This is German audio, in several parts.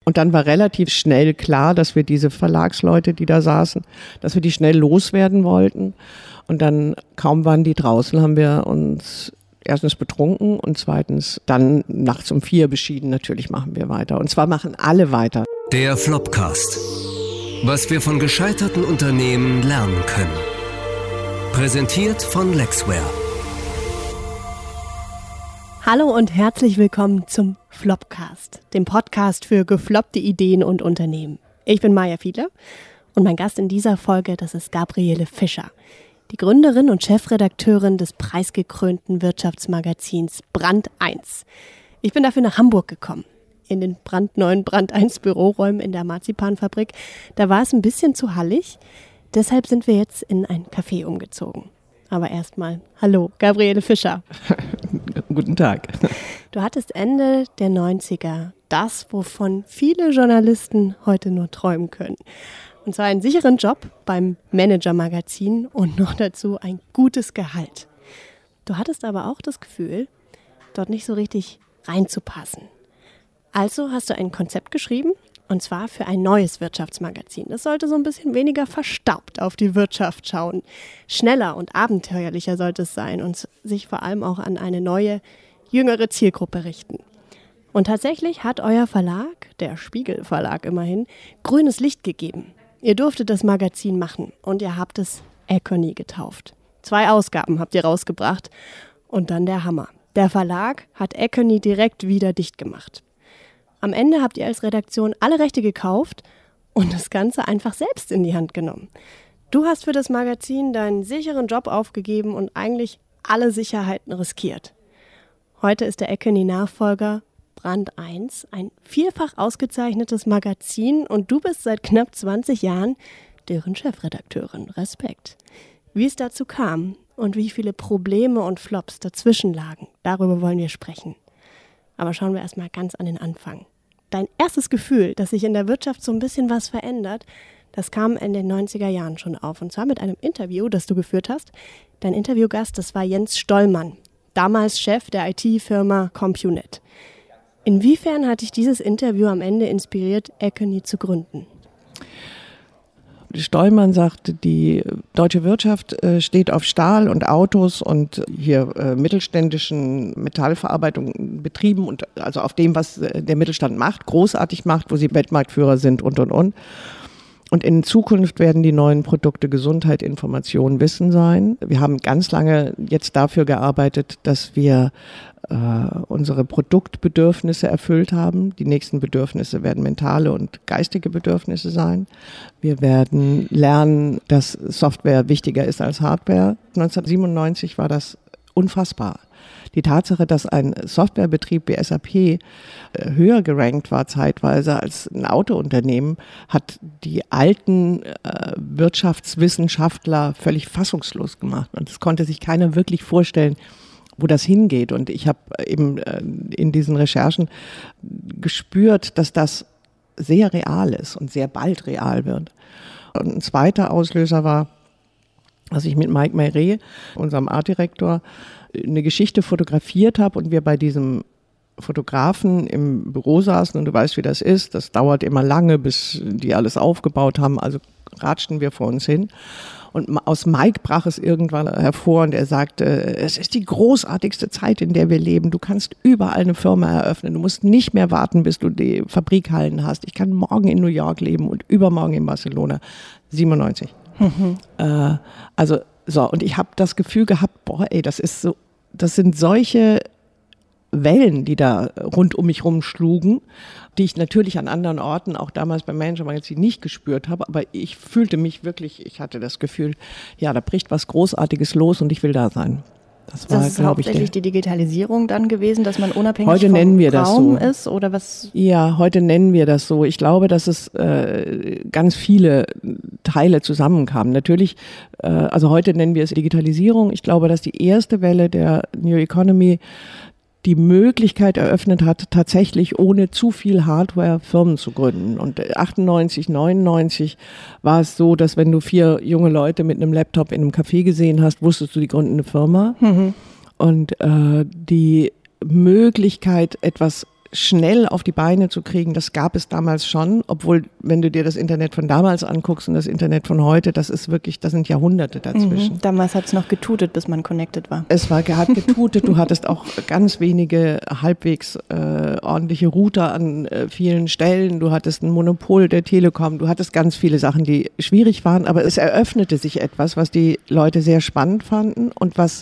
Und dann war relativ schnell klar, dass wir diese Verlagsleute, die da saßen, dass wir die schnell loswerden wollten. Und dann, kaum waren die draußen, haben wir uns erstens betrunken und zweitens dann nachts um 4 beschieden, natürlich machen wir weiter. Und zwar machen alle weiter. Der Flopcast. Was wir von gescheiterten Unternehmen lernen können. Präsentiert von Lexware. Hallo und herzlich willkommen zum Flopcast, dem Podcast für gefloppte Ideen und Unternehmen. Ich bin Maja Fiedler und mein Gast in dieser Folge, das ist Gabriele Fischer, die Gründerin und Chefredakteurin des preisgekrönten Wirtschaftsmagazins Brand 1. Ich bin dafür nach Hamburg gekommen, in den brandneuen Brand 1 Büroräumen in der Marzipanfabrik. Da war es ein bisschen zu hallig, deshalb sind wir jetzt in ein Café umgezogen. Aber erstmal, hallo, Gabriele Fischer. Guten Tag. Du hattest Ende der 90er das, wovon viele Journalisten heute nur träumen können. Und zwar einen sicheren Job beim Manager-Magazin und noch dazu ein gutes Gehalt. Du hattest aber auch das Gefühl, dort nicht so richtig reinzupassen. Also hast du ein Konzept geschrieben, und zwar für ein neues Wirtschaftsmagazin. Das sollte so ein bisschen weniger verstaubt auf die Wirtschaft schauen. Schneller und abenteuerlicher sollte es sein und sich vor allem auch an eine neue, jüngere Zielgruppe richten. Und tatsächlich hat euer Verlag, der Spiegel Verlag immerhin, grünes Licht gegeben. Ihr durftet das Magazin machen und ihr habt es Econy getauft. 2 Ausgaben habt ihr rausgebracht und dann der Hammer. Der Verlag hat Econy direkt wieder dicht gemacht. Am Ende habt ihr als Redaktion alle Rechte gekauft und das Ganze einfach selbst in die Hand genommen. Du hast für das Magazin deinen sicheren Job aufgegeben und eigentlich alle Sicherheiten riskiert. Heute ist der Econy-Nachfolger Brand 1 ein vielfach ausgezeichnetes Magazin und du bist seit knapp 20 Jahren deren Chefredakteurin. Respekt. Wie es dazu kam und wie viele Probleme und Flops dazwischen lagen, darüber wollen wir sprechen. Aber schauen wir erstmal ganz an den Anfang. Dein erstes Gefühl, dass sich in der Wirtschaft so ein bisschen was verändert, das kam in den 90er Jahren schon auf. Und zwar mit einem Interview, das du geführt hast. Dein Interviewgast, das war Jens Stollmann, damals Chef der IT-Firma CompuNet. Inwiefern hat dich dieses Interview am Ende inspiriert, Econy zu gründen? Stollmann sagte, die deutsche Wirtschaft steht auf Stahl und Autos und hier mittelständischen Metallverarbeitung Betrieben und also auf dem, was der Mittelstand macht, großartig macht, wo sie Weltmarktführer sind und. Und in Zukunft werden die neuen Produkte Gesundheit, Information, Wissen sein. Wir haben ganz lange jetzt dafür gearbeitet, dass wir unsere Produktbedürfnisse erfüllt haben. Die nächsten Bedürfnisse werden mentale und geistige Bedürfnisse sein. Wir werden lernen, dass Software wichtiger ist als Hardware. 1997 war das unfassbar. Die Tatsache, dass ein Softwarebetrieb wie SAP höher gerankt war zeitweise als ein Autounternehmen, hat die alten Wirtschaftswissenschaftler völlig fassungslos gemacht. Und es konnte sich keiner wirklich vorstellen, wo das hingeht. Und ich habe eben in diesen Recherchen gespürt, dass das sehr real ist und sehr bald real wird. Und ein zweiter Auslöser war, dass ich mit Mike Mayre, unserem Artdirektor, eine Geschichte fotografiert habe und wir bei diesem Fotografen im Büro saßen und du weißt, wie das ist. Das dauert immer lange, bis die alles aufgebaut haben. Also ratschten wir vor uns hin. Und aus Mike brach es irgendwann hervor und er sagte, es ist die großartigste Zeit, in der wir leben. Du kannst überall eine Firma eröffnen. Du musst nicht mehr warten, bis du die Fabrikhallen hast. Ich kann morgen in New York leben und übermorgen in Barcelona. 97. Und ich habe das Gefühl gehabt, das sind solche Wellen, die da rund um mich rumschlugen, die ich natürlich an anderen Orten, auch damals beim Manager-Magazin, nicht gespürt habe, aber ich fühlte mich wirklich, ich hatte das Gefühl, ja, da bricht was Großartiges los und ich will da sein. Das war, das ist hauptsächlich die Digitalisierung dann gewesen, dass man unabhängig heute vom nennen wir das Raum so. Ist oder was? Ja, heute nennen wir das so. Ich glaube, dass es ganz viele Teile zusammenkamen. Natürlich, also heute nennen wir es Digitalisierung. Ich glaube, dass die erste Welle der New Economy die Möglichkeit eröffnet hat, tatsächlich ohne zu viel Hardware Firmen zu gründen. Und 98, 99 war es so, dass wenn du 4 junge Leute mit einem Laptop in einem Café gesehen hast, wusstest du, die gründen eine Firma. Mhm. Und die Möglichkeit, etwas schnell auf die Beine zu kriegen, das gab es damals schon, obwohl, wenn du dir das Internet von damals anguckst und das Internet von heute, das sind Jahrhunderte dazwischen. Damals hat es noch getutet, bis man connected war. Hat getutet, du hattest auch ganz wenige halbwegs ordentliche Router an vielen Stellen, du hattest ein Monopol der Telekom, du hattest ganz viele Sachen, die schwierig waren, aber es eröffnete sich etwas, was die Leute sehr spannend fanden und was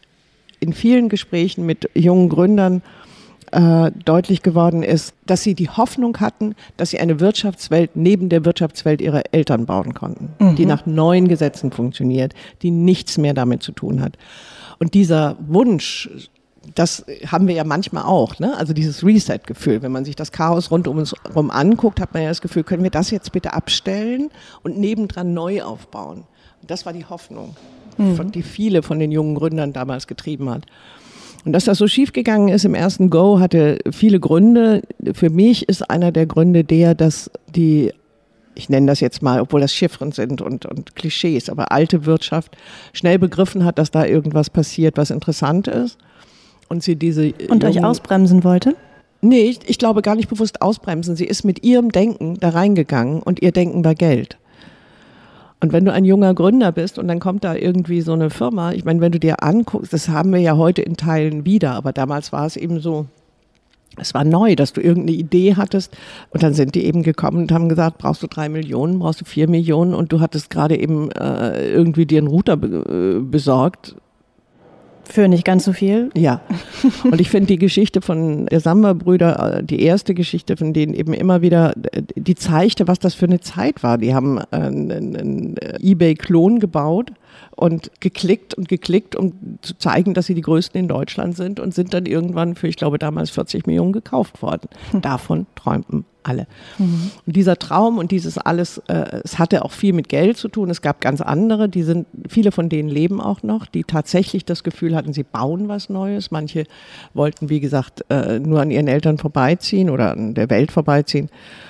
in vielen Gesprächen mit jungen Gründern deutlich geworden ist, dass sie die Hoffnung hatten, dass sie eine Wirtschaftswelt neben der Wirtschaftswelt ihrer Eltern bauen konnten, die nach neuen Gesetzen funktioniert, die nichts mehr damit zu tun hat. Und dieser Wunsch, das haben wir ja manchmal auch, ne? Also dieses Reset-Gefühl, wenn man sich das Chaos rund um uns herum anguckt, hat man ja das Gefühl, können wir das jetzt bitte abstellen und nebendran neu aufbauen. Und das war die Hoffnung, die viele von den jungen Gründern damals getrieben hat. Und dass das so schief gegangen ist im ersten Go, hatte viele Gründe. Für mich ist einer der Gründe dass ich nenne das jetzt mal, obwohl das Chiffren sind und Klischees, aber alte Wirtschaft schnell begriffen hat, dass da irgendwas passiert, was interessant ist. Und sie euch ausbremsen wollte? Nee, ich glaube gar nicht bewusst ausbremsen. Sie ist mit ihrem Denken da reingegangen und ihr Denken war Geld. Und wenn du ein junger Gründer bist und dann kommt da irgendwie so eine Firma, ich meine, wenn du dir anguckst, das haben wir ja heute in Teilen wieder, aber damals war es eben so, es war neu, dass du irgendeine Idee hattest und dann sind die eben gekommen und haben gesagt, brauchst du 3 Millionen, brauchst du 4 Millionen und du hattest gerade eben irgendwie dir einen Router besorgt. Für nicht ganz so viel. Ja, und ich finde die Geschichte von der Samba-Brüder, die erste Geschichte von denen eben immer wieder, die zeigte, was das für eine Zeit war. Die haben einen eBay-Klon gebaut und geklickt, um zu zeigen, dass sie die Größten in Deutschland sind und sind dann irgendwann für, ich glaube, damals 40 Millionen gekauft worden. Davon träumten alle. Und dieser Traum und dieses alles, es hatte auch viel mit Geld zu tun. Es gab ganz andere, viele von denen leben auch noch, die tatsächlich das Gefühl hatten, sie bauen was Neues. Manche wollten, wie gesagt, nur an ihren Eltern vorbeiziehen oder an der Welt vorbeiziehen.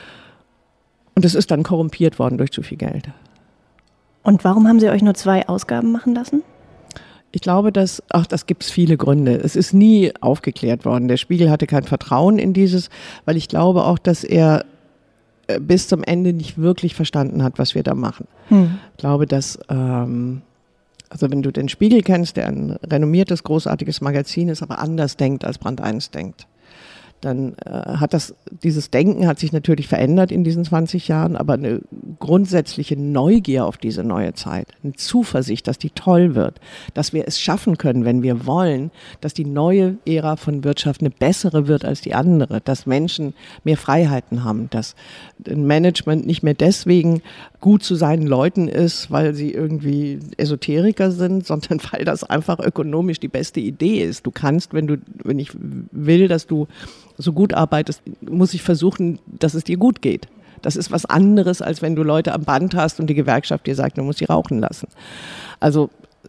Und es ist dann korrumpiert worden durch zu viel Geld. Und warum haben Sie euch nur 2 Ausgaben machen lassen? Ich glaube, das gibt es viele Gründe. Es ist nie aufgeklärt worden. Der Spiegel hatte kein Vertrauen in dieses, weil ich glaube auch, dass er bis zum Ende nicht wirklich verstanden hat, was wir da machen. Ich glaube, dass, also wenn du den Spiegel kennst, der ein renommiertes, großartiges Magazin ist, aber anders denkt, als Brand 1 denkt, dann dieses Denken hat sich natürlich verändert in diesen 20 Jahren, aber eine grundsätzliche Neugier auf diese neue Zeit, eine Zuversicht, dass die toll wird, dass wir es schaffen können, wenn wir wollen, dass die neue Ära von Wirtschaft eine bessere wird als die andere, dass Menschen mehr Freiheiten haben, dass ein Management nicht mehr deswegen gut zu seinen Leuten ist, weil sie irgendwie Esoteriker sind, sondern weil das einfach ökonomisch die beste Idee ist. Du kannst, wenn ich will, dass du so gut arbeitest, muss ich versuchen, dass es dir gut geht. Das ist was anderes, als wenn du Leute am Band hast und die Gewerkschaft dir sagt, du musst sie rauchen lassen. Also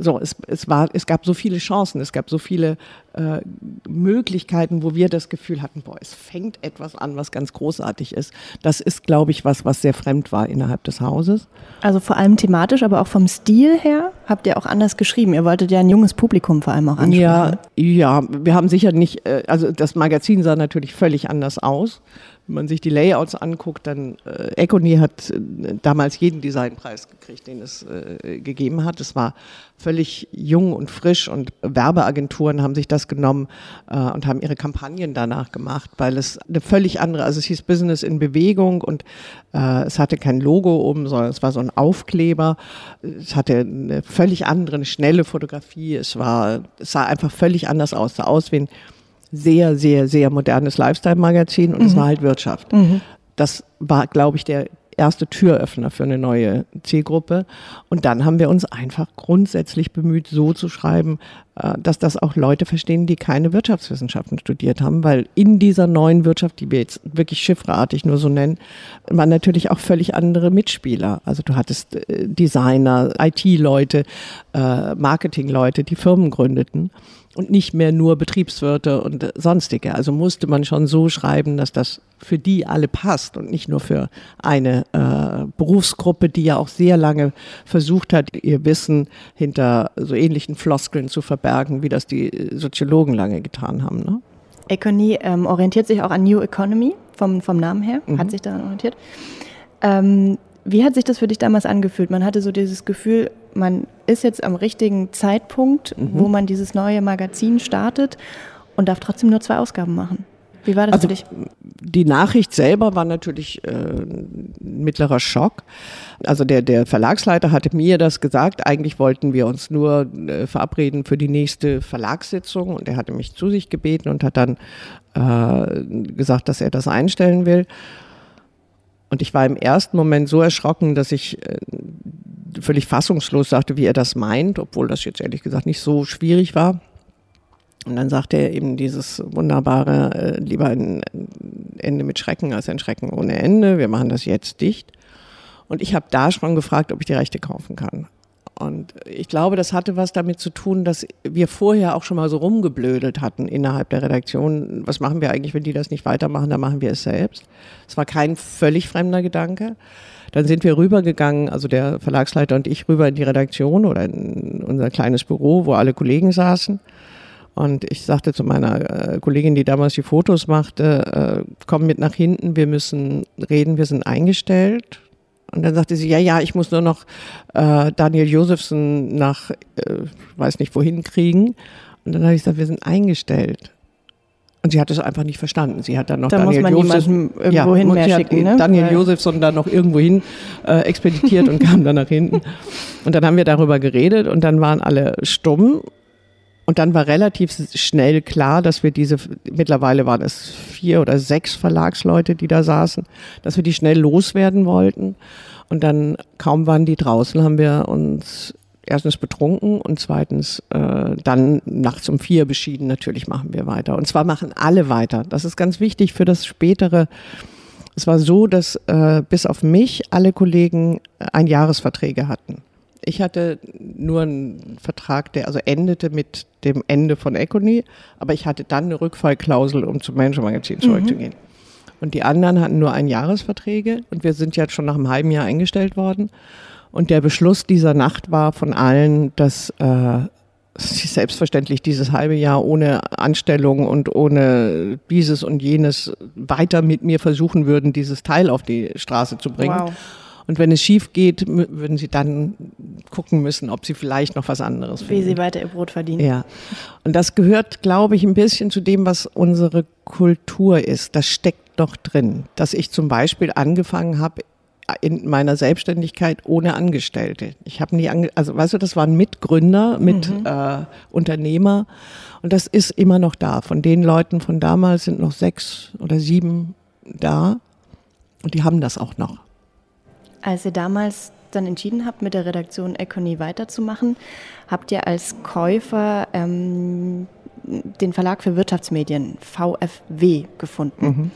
es gab so viele Chancen, es gab so viele Möglichkeiten, wo wir das Gefühl hatten, es fängt etwas an, was ganz großartig ist. Das ist, glaube ich, was sehr fremd war innerhalb des Hauses. Also vor allem thematisch, aber auch vom Stil her habt ihr auch anders geschrieben. Ihr wolltet ja ein junges Publikum vor allem auch ansprechen. Ja, wir haben sicher nicht, also das Magazin sah natürlich völlig anders aus. Wenn man sich die Layouts anguckt, dann Econy hat damals jeden Designpreis gekriegt, den es gegeben hat. Es war völlig jung und frisch und Werbeagenturen haben sich das genommen und haben ihre Kampagnen danach gemacht, weil es eine völlig andere, also es hieß Business in Bewegung und es hatte kein Logo oben, sondern es war so ein Aufkleber. Es hatte eine völlig andere, eine schnelle Fotografie. Es sah einfach völlig anders aus. Es sah aus wie ein sehr, sehr, sehr modernes Lifestyle-Magazin und es war halt Wirtschaft. Das war, glaube ich, der erste Türöffner für eine neue Zielgruppe. Und dann haben wir uns einfach grundsätzlich bemüht, so zu schreiben, dass das auch Leute verstehen, die keine Wirtschaftswissenschaften studiert haben, weil in dieser neuen Wirtschaft, die wir jetzt wirklich chiffreartig nur so nennen, waren natürlich auch völlig andere Mitspieler. Also du hattest Designer, IT-Leute, Marketing-Leute, die Firmen gründeten. Und nicht mehr nur Betriebswirte und sonstige. Also musste man schon so schreiben, dass das für die alle passt und nicht nur für eine Berufsgruppe, die ja auch sehr lange versucht hat, ihr Wissen hinter so ähnlichen Floskeln zu verbergen, wie das die Soziologen lange getan haben. Ne? Econie orientiert sich auch an New Economy, vom Namen her, hat sich daran orientiert. Wie hat sich das für dich damals angefühlt? Man hatte so dieses Gefühl, man ist jetzt am richtigen Zeitpunkt, wo man dieses neue Magazin startet und darf trotzdem nur 2 Ausgaben machen. Wie war das für dich? Die Nachricht selber war natürlich ein mittlerer Schock. Also der Verlagsleiter hatte mir das gesagt. Eigentlich wollten wir uns nur verabreden für die nächste Verlagssitzung. Und er hatte mich zu sich gebeten und hat dann gesagt, dass er das einstellen will. Und ich war im ersten Moment so erschrocken, dass ich völlig fassungslos sagte, wie er das meint, obwohl das jetzt ehrlich gesagt nicht so schwierig war. Und dann sagte er eben dieses wunderbare, lieber ein Ende mit Schrecken als ein Schrecken ohne Ende. Wir machen das jetzt dicht. Und ich habe da schon gefragt, ob ich die Rechte kaufen kann. Und ich glaube, das hatte was damit zu tun, dass wir vorher auch schon mal so rumgeblödelt hatten innerhalb der Redaktion. Was machen wir eigentlich, wenn die das nicht weitermachen? Dann machen wir es selbst. Es war kein völlig fremder Gedanke. Dann sind wir rübergegangen, also der Verlagsleiter und ich, rüber in die Redaktion oder in unser kleines Büro, wo alle Kollegen saßen. Und ich sagte zu meiner Kollegin, die damals die Fotos machte, komm mit nach hinten, wir müssen reden, wir sind eingestellt. Und dann sagte sie, ja, ich muss nur noch Daniel Josephson nach, weiß nicht wohin kriegen. Und dann habe ich gesagt, wir sind eingestellt. Und sie hat es einfach nicht verstanden. Sie hat dann noch da Daniel Josephson irgendwo hin mehr schicken, ne? Daniel Josephson dann noch irgendwo hin expeditiert und kam dann nach hinten. Und dann haben wir darüber geredet und dann waren alle stumm. Und dann war relativ schnell klar, dass wir mittlerweile waren es 4 oder 6 Verlagsleute, die da saßen, dass wir die schnell loswerden wollten. Und dann, kaum waren die draußen, haben wir uns erstens betrunken und zweitens dann nachts um 4 beschieden, natürlich machen wir weiter. Und zwar machen alle weiter. Das ist ganz wichtig für das Spätere. Es war so, dass bis auf mich alle Kollegen Einjahresverträge hatten. Ich hatte nur einen Vertrag, der also endete mit dem Ende von Econie, aber ich hatte dann eine Rückfallklausel, um zum Manager-Magazin zurückzugehen. Und die anderen hatten nur Einjahresverträge und wir sind jetzt schon nach einem halben Jahr eingestellt worden. Und der Beschluss dieser Nacht war von allen, dass sie selbstverständlich dieses halbe Jahr ohne Anstellung und ohne dieses und jenes weiter mit mir versuchen würden, dieses Teil auf die Straße zu bringen. Wow. Und wenn es schief geht, würden sie dann gucken müssen, ob sie vielleicht noch was anderes finden. Wie sie weiter ihr Brot verdienen. Ja. Und das gehört, glaube ich, ein bisschen zu dem, was unsere Kultur ist. Das steckt noch drin. Dass ich zum Beispiel angefangen habe in meiner Selbstständigkeit ohne Angestellte. Ich habe nie, also weißt du, das waren Mitgründer, Unternehmer. Und das ist immer noch da. Von den Leuten von damals sind noch 6 oder 7 da. Und die haben das auch noch. Als ihr damals dann entschieden habt, mit der Redaktion Econie weiterzumachen, habt ihr als Käufer den Verlag für Wirtschaftsmedien, VfW, gefunden.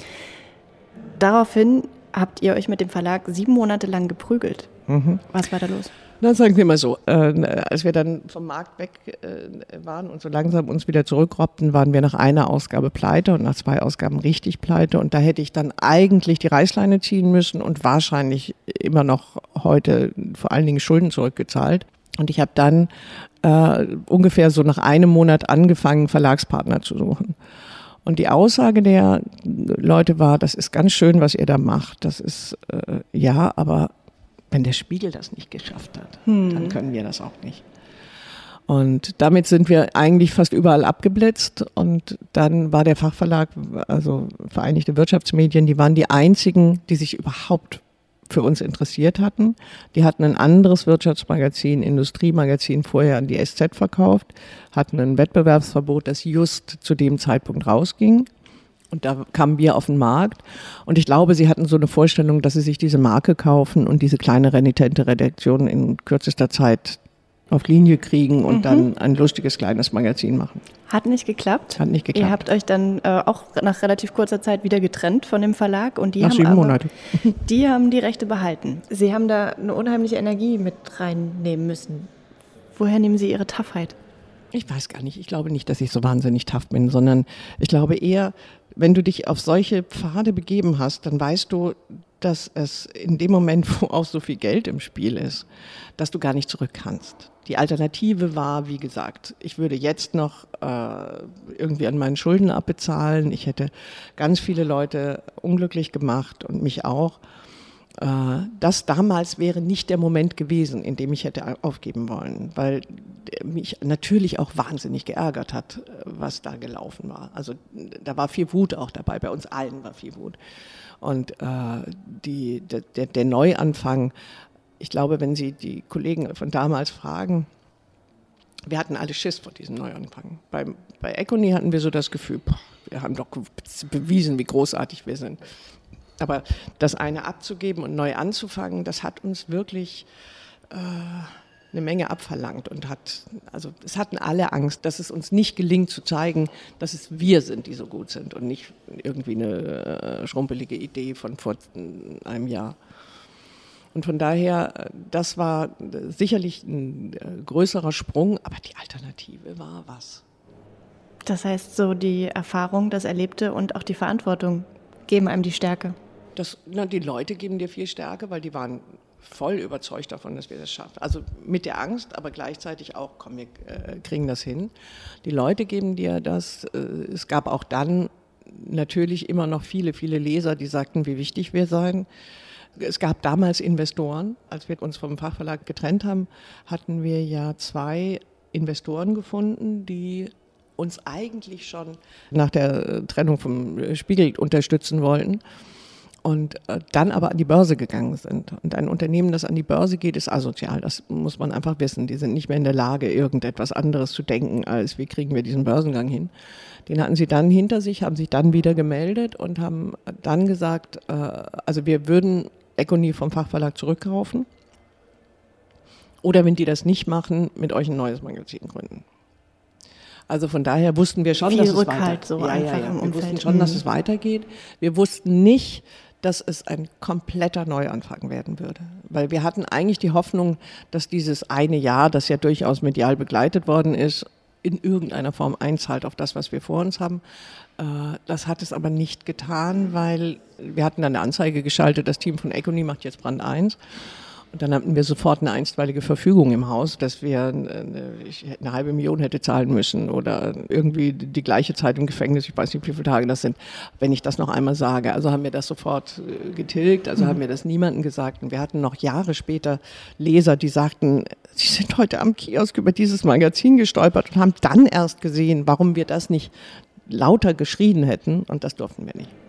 Daraufhin habt ihr euch mit dem Verlag 7 Monate lang geprügelt. Was war da los? Dann sagen wir mal so, als wir dann vom Markt weg waren und so langsam uns wieder zurückrobbten, waren wir nach einer Ausgabe pleite und nach 2 Ausgaben richtig pleite. Und da hätte ich dann eigentlich die Reißleine ziehen müssen und wahrscheinlich immer noch heute vor allen Dingen Schulden zurückgezahlt. Und ich habe dann ungefähr so nach einem Monat angefangen, Verlagspartner zu suchen. Und die Aussage der Leute war, das ist ganz schön, was ihr da macht. Das ist, ja, aber wenn der Spiegel das nicht geschafft hat, dann können wir das auch nicht. Und damit sind wir eigentlich fast überall abgeblitzt. Und dann war der Fachverlag, also Vereinigte Wirtschaftsmedien, die waren die einzigen, die sich überhaupt für uns interessiert hatten. Die hatten ein anderes Wirtschaftsmagazin, Industriemagazin vorher an die SZ verkauft, hatten ein Wettbewerbsverbot, das just zu dem Zeitpunkt rausging. Und da kamen wir auf den Markt. Und ich glaube, sie hatten so eine Vorstellung, dass sie sich diese Marke kaufen und diese kleine renitente Redaktion in kürzester Zeit auf Linie kriegen und dann ein lustiges kleines Magazin machen. Hat nicht geklappt? Hat nicht geklappt. Ihr habt euch dann auch nach relativ kurzer Zeit wieder getrennt von dem Verlag. Und die nach 7 Monate. Die haben die Rechte behalten. Sie haben da eine unheimliche Energie mit reinnehmen müssen. Woher nehmen Sie Ihre Toughheit? Ich weiß gar nicht. Ich glaube nicht, dass ich so wahnsinnig tough bin, sondern ich glaube eher, wenn du dich auf solche Pfade begeben hast, dann weißt du, dass es in dem Moment, wo auch so viel Geld im Spiel ist, dass du gar nicht zurück kannst. Die Alternative war, wie gesagt, ich würde jetzt noch irgendwie an meinen Schulden abbezahlen. Ich hätte ganz viele Leute unglücklich gemacht und mich auch. Das damals wäre nicht der Moment gewesen, in dem ich hätte aufgeben wollen, weil mich natürlich auch wahnsinnig geärgert hat, was da gelaufen war. Also da war viel Wut auch dabei, bei uns allen war viel Wut. Und der Neuanfang, ich glaube, wenn Sie die Kollegen von damals fragen, wir hatten alle Schiss vor diesem Neuanfang. Bei Econy hatten wir so das Gefühl, wir haben doch bewiesen, wie großartig wir sind. Aber das eine abzugeben und neu anzufangen, das hat uns wirklich eine Menge abverlangt und es hatten alle Angst, dass es uns nicht gelingt zu zeigen, dass es wir sind, die so gut sind und nicht irgendwie eine schrumpelige Idee von vor einem Jahr. Und von daher, das war sicherlich ein größerer Sprung, aber die Alternative war was? Das heißt, so die Erfahrung, das Erlebte und auch die Verantwortung geben einem die Stärke. Die Leute geben dir viel Stärke, weil die waren voll überzeugt davon, dass wir das schaffen. Also mit der Angst, aber gleichzeitig auch, komm, wir kriegen das hin. Die Leute geben dir das. Es gab auch dann natürlich immer noch viele, viele Leser, die sagten, wie wichtig wir seien. Es gab damals Investoren. Als wir uns vom Fachverlag getrennt haben, hatten wir ja 2 Investoren gefunden, die uns eigentlich schon nach der Trennung vom Spiegel unterstützen wollten. Und dann aber an die Börse gegangen sind. Und ein Unternehmen, das an die Börse geht, ist asozial. Das muss man einfach wissen. Die sind nicht mehr in der Lage, irgendetwas anderes zu denken, als wie kriegen wir diesen Börsengang hin. Den hatten sie dann hinter sich, haben sich dann wieder gemeldet und haben dann gesagt, also wir würden Econy vom Fachverlag zurückkaufen. Oder wenn die das nicht machen, mit euch ein neues Magazin gründen. Also von daher wussten wir schon, dass es weitergeht. So wir wussten schon, dass es weitergeht. Wir wussten nicht, dass es ein kompletter Neuanfang werden würde. Weil wir hatten eigentlich die Hoffnung, dass dieses eine Jahr, das ja durchaus medial begleitet worden ist, in irgendeiner Form einzahlt auf das, was wir vor uns haben. Das hat es aber nicht getan, weil wir hatten dann eine Anzeige geschaltet, das Team von Econy macht jetzt Brand 1. Und dann hatten wir sofort eine einstweilige Verfügung im Haus, dass wir ich 500.000 hätte zahlen müssen oder irgendwie die gleiche Zeit im Gefängnis, ich weiß nicht, wie viele Tage das sind, wenn ich das noch einmal sage. Also haben wir das sofort getilgt, also haben wir das niemandem gesagt. Und wir hatten noch Jahre später Leser, die sagten, sie sind heute am Kiosk über dieses Magazin gestolpert und haben dann erst gesehen, warum wir das nicht lauter geschrien hätten, und das durften wir nicht.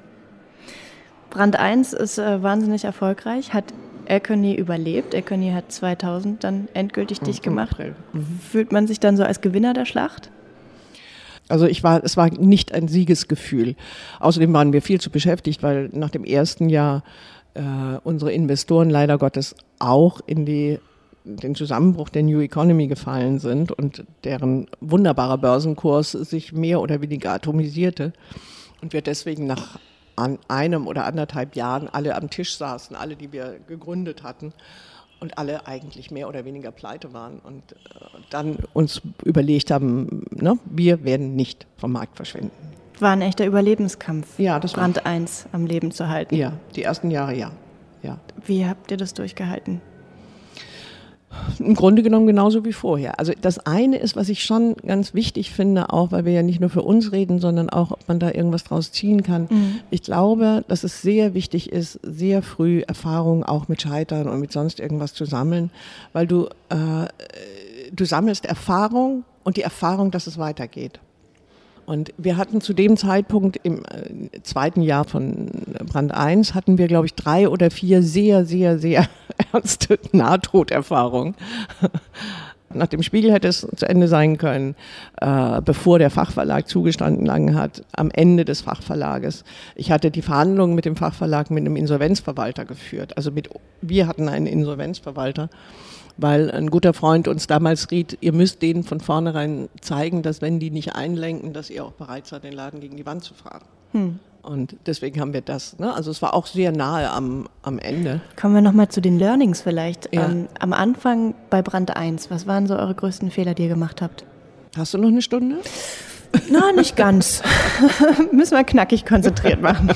Brand 1 ist wahnsinnig erfolgreich, hat Econy überlebt. Econy hat 2000 dann endgültig dicht gemacht. Fühlt man sich dann so als Gewinner der Schlacht? Also es war nicht ein Siegesgefühl. Außerdem waren wir viel zu beschäftigt, weil nach dem ersten Jahr unsere Investoren leider Gottes auch in den Zusammenbruch der New Economy gefallen sind und deren wunderbarer Börsenkurs sich mehr oder weniger atomisierte. Und wir deswegen nach an 1 oder 1,5 Jahren alle am Tisch saßen, alle, die wir gegründet hatten und alle eigentlich mehr oder weniger pleite waren und dann uns überlegt haben, wir werden nicht vom Markt verschwinden. War ein echter Überlebenskampf, ja, das Brand 1 am Leben zu halten. Ja, die ersten Jahre ja. Wie habt ihr das durchgehalten? Im Grunde genommen genauso wie vorher. Also das eine ist, was ich schon ganz wichtig finde, auch weil wir ja nicht nur für uns reden, sondern auch, ob man da irgendwas draus ziehen kann. Ich glaube, dass es sehr wichtig ist, sehr früh Erfahrungen auch mit Scheitern und mit sonst irgendwas zu sammeln, weil du sammelst Erfahrung und die Erfahrung, dass es weitergeht. Und wir hatten zu dem Zeitpunkt im 2. Jahr von Brand 1 hatten wir, glaube ich, 3 oder 4 sehr, sehr, sehr ernste Nahtoderfahrungen. Nach dem Spiegel hätte es zu Ende sein können, bevor der Fachverlag zugestanden hat, am Ende des Fachverlages. Ich hatte die Verhandlungen mit dem Fachverlag mit einem Insolvenzverwalter geführt. Also wir hatten einen Insolvenzverwalter, weil ein guter Freund uns damals riet, ihr müsst denen von vornherein zeigen, dass wenn die nicht einlenken, dass ihr auch bereit seid, den Laden gegen die Wand zu fahren. Und deswegen haben wir das. Also es war auch sehr nahe am Ende. Kommen wir nochmal zu den Learnings vielleicht. Ja. Am Anfang bei Brand 1, was waren so eure größten Fehler, die ihr gemacht habt? Hast du noch eine Stunde? Na, nicht ganz. Müssen wir knackig konzentriert machen.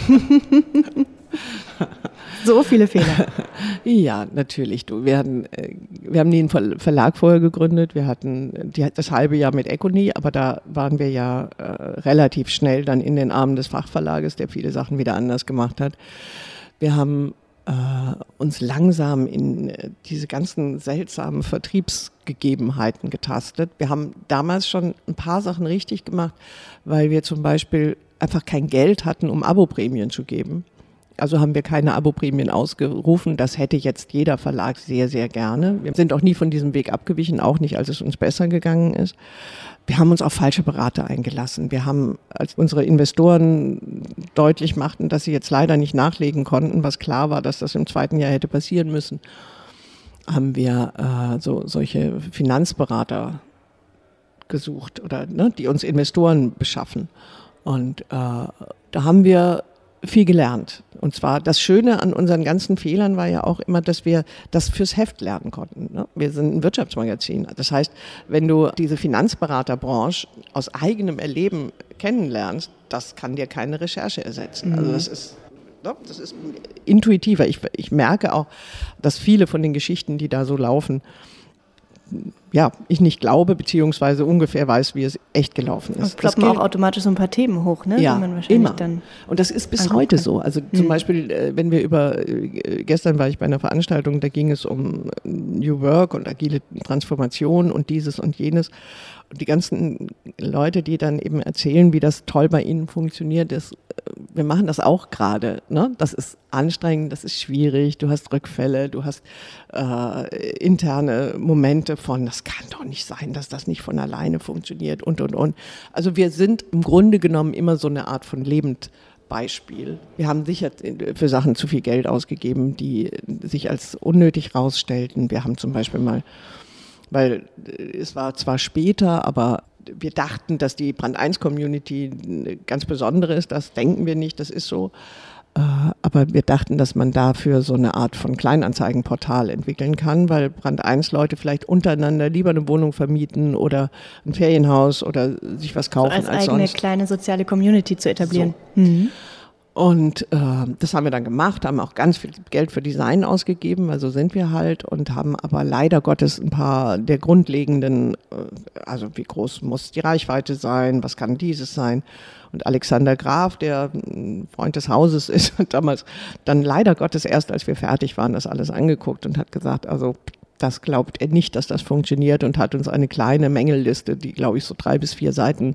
So viele Fehler. Ja, natürlich. Wir haben nie einen Verlag vorher gegründet. Wir hatten das halbe Jahr mit Econi, aber da waren wir ja relativ schnell dann in den Armen des Fachverlages, der viele Sachen wieder anders gemacht hat. Wir haben uns langsam in diese ganzen seltsamen Vertriebsgegebenheiten getastet. Wir haben damals schon ein paar Sachen richtig gemacht, weil wir zum Beispiel einfach kein Geld hatten, um Aboprämien zu geben. Also haben wir keine Aboprämien ausgerufen. Das hätte jetzt jeder Verlag sehr, sehr gerne. Wir sind auch nie von diesem Weg abgewichen, auch nicht, als es uns besser gegangen ist. Wir haben uns auf falsche Berater eingelassen. Wir haben, als unsere Investoren deutlich machten, dass sie jetzt leider nicht nachlegen konnten, was klar war, dass das im zweiten Jahr hätte passieren müssen, haben wir solche Finanzberater gesucht oder die uns Investoren beschaffen. Und da haben wir viel gelernt. Und zwar das Schöne an unseren ganzen Fehlern war ja auch immer, dass wir das fürs Heft lernen konnten. Ne? Wir sind ein Wirtschaftsmagazin. Das heißt, wenn du diese Finanzberaterbranche aus eigenem Erleben kennenlernst, das kann dir keine Recherche ersetzen. Also das ist intuitiver. Ich merke auch, dass viele von den Geschichten, die da so laufen, ich nicht glaube, beziehungsweise ungefähr weiß, wie es echt gelaufen ist. Es ploppen auch automatisch so ein paar Themen hoch, ne? Ja, die man wahrscheinlich immer. Dann und das ist bis heute so. Also zum Beispiel, wenn wir gestern war ich bei einer Veranstaltung, da ging es um New Work und agile Transformation und dieses und jenes. Und die ganzen Leute, die dann eben erzählen, wie das toll bei ihnen funktioniert, wir machen das auch gerade. Ne? Das ist anstrengend, das ist schwierig, du hast Rückfälle, du hast interne Momente von, das kann doch nicht sein, dass das nicht von alleine funktioniert und. Also wir sind im Grunde genommen immer so eine Art von Lebendbeispiel. Wir haben sicher für Sachen zu viel Geld ausgegeben, die sich als unnötig rausstellten. Wir haben zum Beispiel mal, weil es war zwar später, aber wir dachten, dass die Brand-1-Community eine ganz besondere ist. Das denken wir nicht, das ist so. Aber wir dachten, dass man dafür so eine Art von Kleinanzeigenportal entwickeln kann, weil Brand-1-Leute vielleicht untereinander lieber eine Wohnung vermieten oder ein Ferienhaus oder sich was kaufen als eigene sonst. Kleine soziale Community zu etablieren. So. Und das haben wir dann gemacht, haben auch ganz viel Geld für Design ausgegeben, weil so sind wir halt, und haben aber leider Gottes ein paar der grundlegenden, also wie groß muss die Reichweite sein, was kann dieses sein. Und Alexander Graf, der ein Freund des Hauses ist, hat damals dann leider Gottes erst, als wir fertig waren, das alles angeguckt und hat gesagt, also das glaubt er nicht, dass das funktioniert, und hat uns eine kleine Mängelliste, die glaube ich so 3 bis 4 Seiten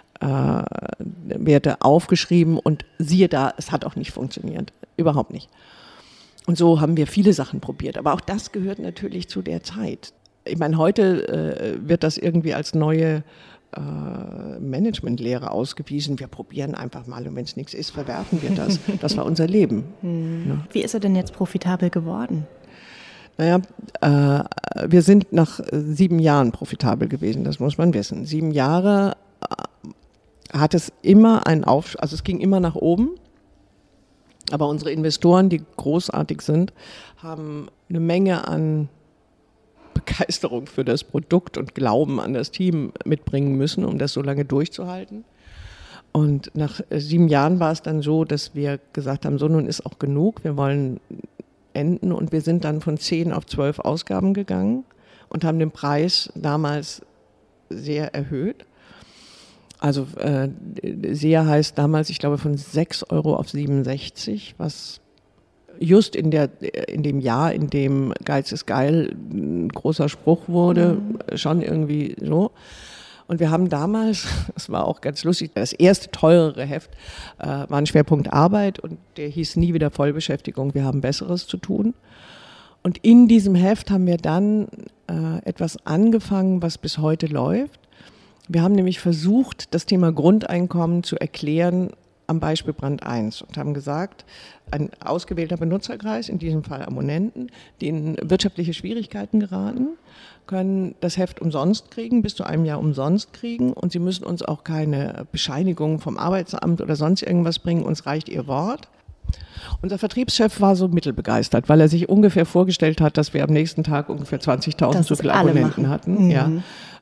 Werte aufgeschrieben, und siehe da, es hat auch nicht funktioniert, überhaupt nicht. Und so haben wir viele Sachen probiert, aber auch das gehört natürlich zu der Zeit. Ich meine, heute wird das irgendwie als neue Managementlehre ausgewiesen. Wir probieren einfach mal, und wenn es nichts ist, verwerfen wir das. Das war unser Leben. Ja. Wie ist er denn jetzt profitabel geworden? Naja, wir sind nach 7 Jahren profitabel gewesen, das muss man wissen. 7 Jahre hat es immer also es ging immer nach oben, aber unsere Investoren, die großartig sind, haben eine Menge an Begeisterung für das Produkt und Glauben an das Team mitbringen müssen, um das so lange durchzuhalten. Und nach 7 Jahren war es dann so, dass wir gesagt haben, so, nun ist auch genug, wir wollen enden, und wir sind dann von 10 auf 12 Ausgaben gegangen und haben den Preis damals sehr erhöht. Also sehr heißt damals, ich glaube, von 6 Euro auf 67, was just in dem Jahr, in dem Geiz ist geil ein großer Spruch wurde, schon irgendwie so. Und wir haben damals, das war auch ganz lustig, das erste teurere Heft war ein Schwerpunkt Arbeit, und der hieß Nie wieder Vollbeschäftigung, wir haben Besseres zu tun. Und in diesem Heft haben wir dann etwas angefangen, was bis heute läuft. Wir haben nämlich versucht, das Thema Grundeinkommen zu erklären am Beispiel Brand 1 und haben gesagt, ein ausgewählter Benutzerkreis, in diesem Fall Abonnenten, die in wirtschaftliche Schwierigkeiten geraten, können das Heft umsonst kriegen, bis zu einem Jahr umsonst kriegen, und sie müssen uns auch keine Bescheinigung vom Arbeitsamt oder sonst irgendwas bringen, uns reicht ihr Wort. Unser Vertriebschef war so mittelbegeistert, weil er sich ungefähr vorgestellt hat, dass wir am nächsten Tag ungefähr 20.000 so viele Abonnenten hatten. Ja.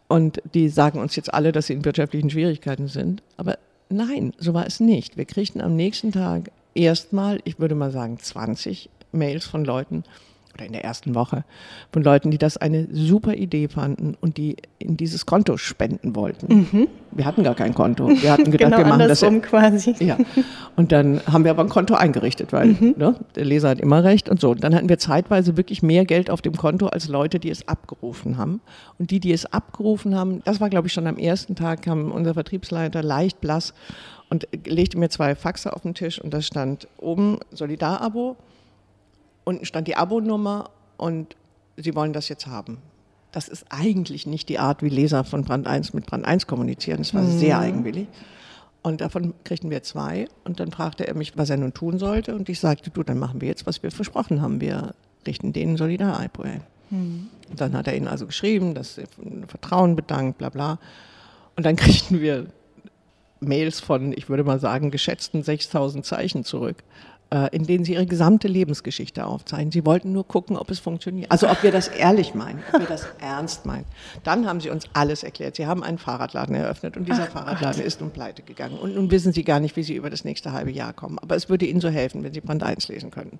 Und die sagen uns jetzt alle, dass sie in wirtschaftlichen Schwierigkeiten sind. Aber nein, so war es nicht. Wir kriegten am nächsten Tag erstmal, ich würde mal sagen, 20 Mails von Leuten, oder in der ersten Woche, von Leuten, die das eine super Idee fanden und die in dieses Konto spenden wollten. Wir hatten gar kein Konto. Wir hatten gedacht, genau, wir machen das quasi. Ja. Und dann haben wir aber ein Konto eingerichtet, weil der Leser hat immer recht und so. Und dann hatten wir zeitweise wirklich mehr Geld auf dem Konto als Leute, die es abgerufen haben. Und die es abgerufen haben, das war, glaube ich, schon am ersten Tag, kam unser Vertriebsleiter leicht blass und legte mir 2 Faxe auf den Tisch und da stand oben Solidarabo. Unten stand die Abonummer und Sie wollen das jetzt haben. Das ist eigentlich nicht die Art, wie Leser von Brand 1 mit Brand 1 kommunizieren. Das war sehr eigenwillig. Und davon kriegten wir 2. Und dann fragte er mich, was er nun tun sollte. Und ich sagte, du, dann machen wir jetzt, was wir versprochen haben. Wir richten denen Solidar-Abo ein. Und dann hat er ihnen also geschrieben, dass er Vertrauen bedankt, bla bla. Und dann kriegten wir Mails von, ich würde mal sagen, geschätzten 6.000 Zeichen zurück, in denen sie ihre gesamte Lebensgeschichte aufzeichnen. Sie wollten nur gucken, ob es funktioniert. Also ob wir das ehrlich meinen, ob wir das ernst meinen. Dann haben sie uns alles erklärt. Sie haben einen Fahrradladen eröffnet und dieser Fahrradladen ist nun pleite gegangen. Und nun wissen sie gar nicht, wie sie über das nächste halbe Jahr kommen. Aber es würde ihnen so helfen, wenn sie Brand 1 lesen könnten.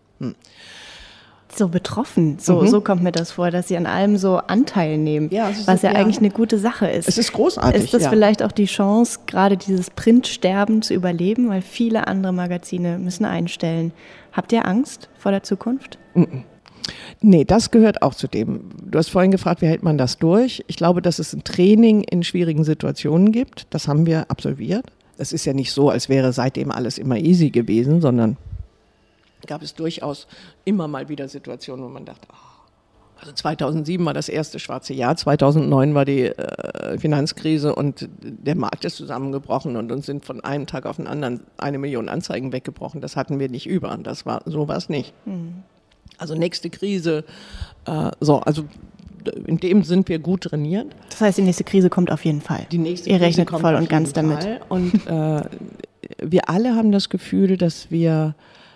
So betroffen, so kommt mir das vor, dass sie an allem so Anteil nehmen, was ja eigentlich eine gute Sache ist. Es ist großartig. Ist das vielleicht auch die Chance, gerade dieses Printsterben zu überleben, weil viele andere Magazine müssen einstellen. Habt ihr Angst vor der Zukunft? Nee, das gehört auch zu dem. Du hast vorhin gefragt, wie hält man das durch? Ich glaube, dass es ein Training in schwierigen Situationen gibt. Das haben wir absolviert. Es ist ja nicht so, als wäre seitdem alles immer easy gewesen, sondern gab es durchaus immer mal wieder Situationen, wo man dachte, also 2007 war das erste schwarze Jahr, 2009 war die Finanzkrise und der Markt ist zusammengebrochen und uns sind von einem Tag auf den anderen 1 Million Anzeigen weggebrochen. Das hatten wir nicht über, so war es nicht. Also nächste Krise, also in dem sind wir gut trainiert. Das heißt, die nächste Krise kommt auf jeden Fall. Ihr rechnet voll und ganz damit. Und wir alle haben das Gefühl, dass wir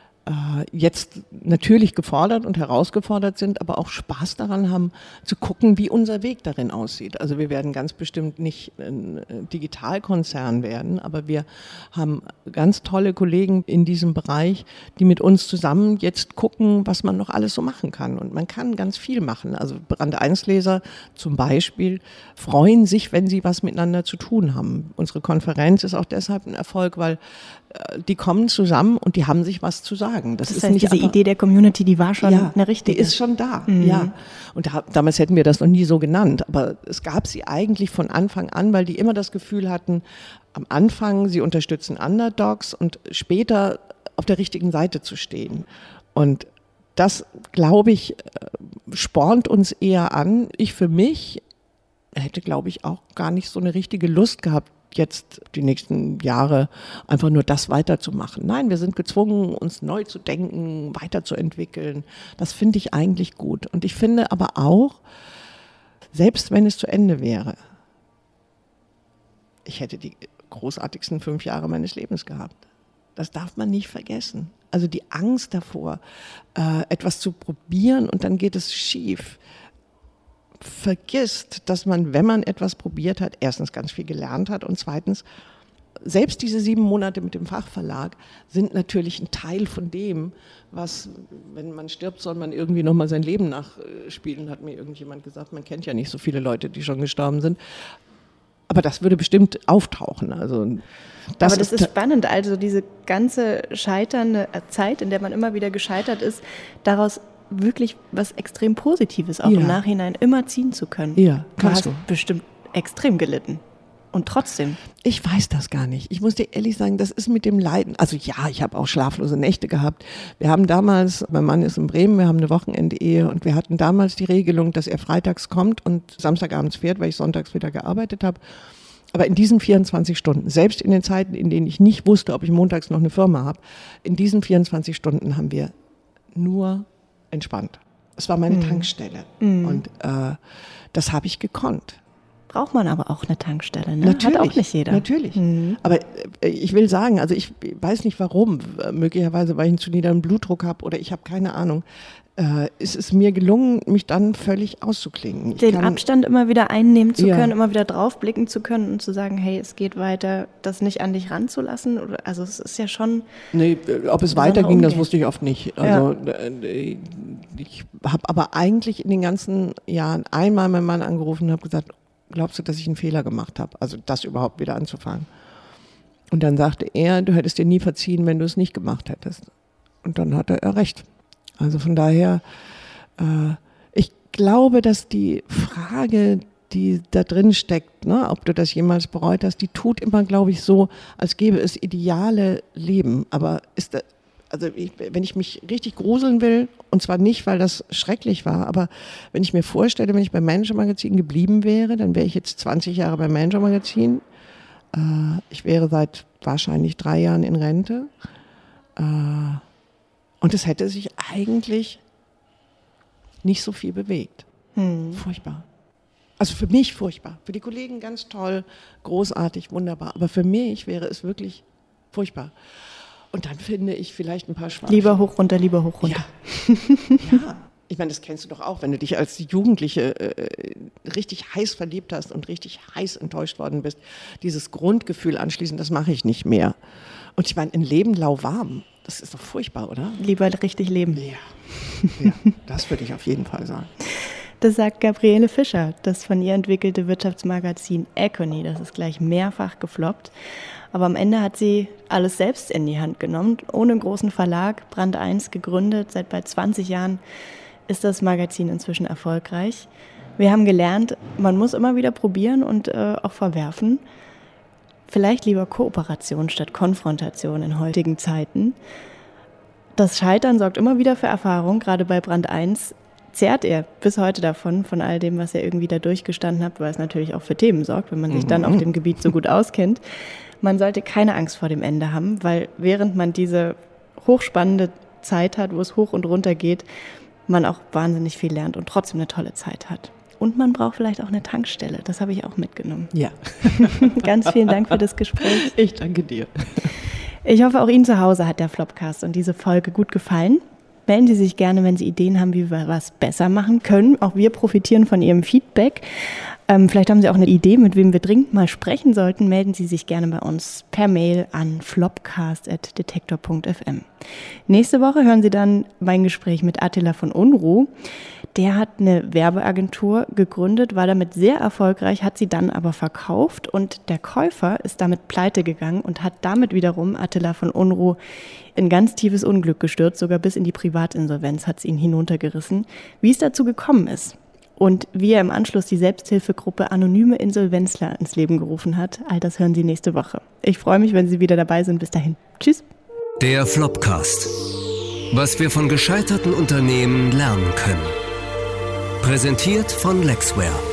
jetzt natürlich gefordert und herausgefordert sind, aber auch Spaß daran haben, zu gucken, wie unser Weg darin aussieht. Also wir werden ganz bestimmt nicht ein Digitalkonzern werden, aber wir haben ganz tolle Kollegen in diesem Bereich, die mit uns zusammen jetzt gucken, was man noch alles so machen kann. Und man kann ganz viel machen. Also Brand 1-Leser zum Beispiel freuen sich, wenn sie was miteinander zu tun haben. Unsere Konferenz ist auch deshalb ein Erfolg, weil die kommen zusammen und die haben sich was zu sagen. Das ist heißt, nicht diese Idee der Community, die war schon eine richtige. Die ist schon da, ja. Und damals hätten wir das noch nie so genannt, aber es gab sie eigentlich von Anfang an, weil die immer das Gefühl hatten, am Anfang, sie unterstützen Underdogs und später auf der richtigen Seite zu stehen. Und das, glaube ich, spornt uns eher an. Ich für mich hätte, glaube ich, auch gar nicht so eine richtige Lust gehabt, jetzt die nächsten Jahre einfach nur das weiterzumachen. Nein, wir sind gezwungen, uns neu zu denken, weiterzuentwickeln. Das finde ich eigentlich gut. Und ich finde aber auch, selbst wenn es zu Ende wäre, ich hätte die großartigsten 5 Jahre meines Lebens gehabt. Das darf man nicht vergessen. Also die Angst davor, etwas zu probieren und dann geht es schief, vergisst, dass man, wenn man etwas probiert hat, erstens ganz viel gelernt hat und zweitens, selbst diese 7 Monate mit dem Fachverlag sind natürlich ein Teil von dem, was, wenn man stirbt, soll man irgendwie nochmal sein Leben nachspielen, hat mir irgendjemand gesagt. Man kennt ja nicht so viele Leute, die schon gestorben sind. Aber das würde bestimmt auftauchen. Also aber das ist spannend, also diese ganze scheiternde Zeit, in der man immer wieder gescheitert ist, daraus wirklich was extrem Positives auch im Nachhinein immer ziehen zu können. Ja, kannst du. Bestimmt extrem gelitten. Und trotzdem. Ich weiß das gar nicht. Ich muss dir ehrlich sagen, das ist mit dem Leiden. Also ja, ich habe auch schlaflose Nächte gehabt. Wir haben damals, mein Mann ist in Bremen, wir haben eine Wochenende-Ehe und wir hatten damals die Regelung, dass er freitags kommt und samstagabends fährt, weil ich sonntags wieder gearbeitet habe. Aber in diesen 24 Stunden, selbst in den Zeiten, in denen ich nicht wusste, ob ich montags noch eine Firma habe, in diesen 24 Stunden haben wir nur entspannt. Es war meine Tankstelle und das habe ich gekonnt. braucht man aber auch eine Tankstelle. Ne? Natürlich, hat auch nicht jeder. Natürlich. Aber ich will sagen, also ich weiß nicht warum, möglicherweise, weil ich einen zu niedrigen Blutdruck habe oder ich habe keine Ahnung, ist es mir gelungen, mich dann völlig auszuklingen. Den Abstand immer wieder einnehmen zu können, immer wieder draufblicken zu können und zu sagen, hey, es geht weiter, das nicht an dich ranzulassen. Also es ist ja schon... Nee, ob es weiterging, das wusste ich oft nicht. Also ich habe aber eigentlich in den ganzen Jahren einmal meinen Mann angerufen und habe gesagt, glaubst du, dass ich einen Fehler gemacht habe? Also das überhaupt wieder anzufangen. Und dann sagte er, du hättest dir nie verziehen, wenn du es nicht gemacht hättest. Und dann hatte er recht. Also von daher, ich glaube, dass die Frage, die da drin steckt, ne, ob du das jemals bereut hast, die tut immer, glaube ich, so, als gäbe es ideale Leben. Aber wenn ich mich richtig gruseln will, und zwar nicht, weil das schrecklich war, aber wenn ich mir vorstelle, wenn ich beim Manager-Magazin geblieben wäre, dann wäre ich jetzt 20 Jahre beim Manager-Magazin. Ich wäre seit wahrscheinlich 3 Jahren in Rente. Und es hätte sich eigentlich nicht so viel bewegt. Furchtbar. Also für mich furchtbar. Für die Kollegen ganz toll, großartig, wunderbar. Aber für mich wäre es wirklich furchtbar. Und dann finde ich vielleicht ein paar Schwachstellen. Lieber hoch, runter, lieber hoch, runter. Ja. Ich meine, das kennst du doch auch, wenn du dich als Jugendliche richtig heiß verliebt hast und richtig heiß enttäuscht worden bist. Dieses Grundgefühl anschließend, das mache ich nicht mehr. Und ich meine, ein Leben lauwarm, das ist doch furchtbar, oder? Lieber richtig leben. Ja, das würde ich auf jeden Fall sagen. Das sagt Gabriele Fischer, das von ihr entwickelte Wirtschaftsmagazin Econy. Das ist gleich mehrfach gefloppt. Aber am Ende hat sie alles selbst in die Hand genommen, ohne großen Verlag, Brand 1 gegründet. Seit bald 20 Jahren ist das Magazin inzwischen erfolgreich. Wir haben gelernt, man muss immer wieder probieren und auch verwerfen. Vielleicht lieber Kooperation statt Konfrontation in heutigen Zeiten. Das Scheitern sorgt immer wieder für Erfahrung. Gerade bei Brand 1 zehrt er bis heute davon, von all dem, was er irgendwie da durchgestanden hat, weil es natürlich auch für Themen sorgt, wenn man sich dann auf dem Gebiet so gut auskennt. Man sollte keine Angst vor dem Ende haben, weil während man diese hochspannende Zeit hat, wo es hoch und runter geht, man auch wahnsinnig viel lernt und trotzdem eine tolle Zeit hat. Und man braucht vielleicht auch eine Tankstelle. Das habe ich auch mitgenommen. Ja. Ganz vielen Dank für das Gespräch. Ich danke dir. Ich hoffe, auch Ihnen zu Hause hat der Flopcast und diese Folge gut gefallen. Melden Sie sich gerne, wenn Sie Ideen haben, wie wir was besser machen können. Auch wir profitieren von Ihrem Feedback. Vielleicht haben Sie auch eine Idee, mit wem wir dringend mal sprechen sollten. Melden Sie sich gerne bei uns per Mail an flopcast@detektor.fm. Nächste Woche hören Sie dann mein Gespräch mit Attila von Unruh. Der hat eine Werbeagentur gegründet, war damit sehr erfolgreich, hat sie dann aber verkauft und der Käufer ist damit pleite gegangen und hat damit wiederum Attila von Unruh in ganz tiefes Unglück gestürzt, sogar bis in die Privatinsolvenz hat es ihn hinuntergerissen. Wie es dazu gekommen ist und wie er im Anschluss die Selbsthilfegruppe Anonyme Insolvenzler ins Leben gerufen hat, all das hören Sie nächste Woche. Ich freue mich, wenn Sie wieder dabei sind. Bis dahin. Tschüss. Der Flopcast. Was wir von gescheiterten Unternehmen lernen können. Präsentiert von Lexware.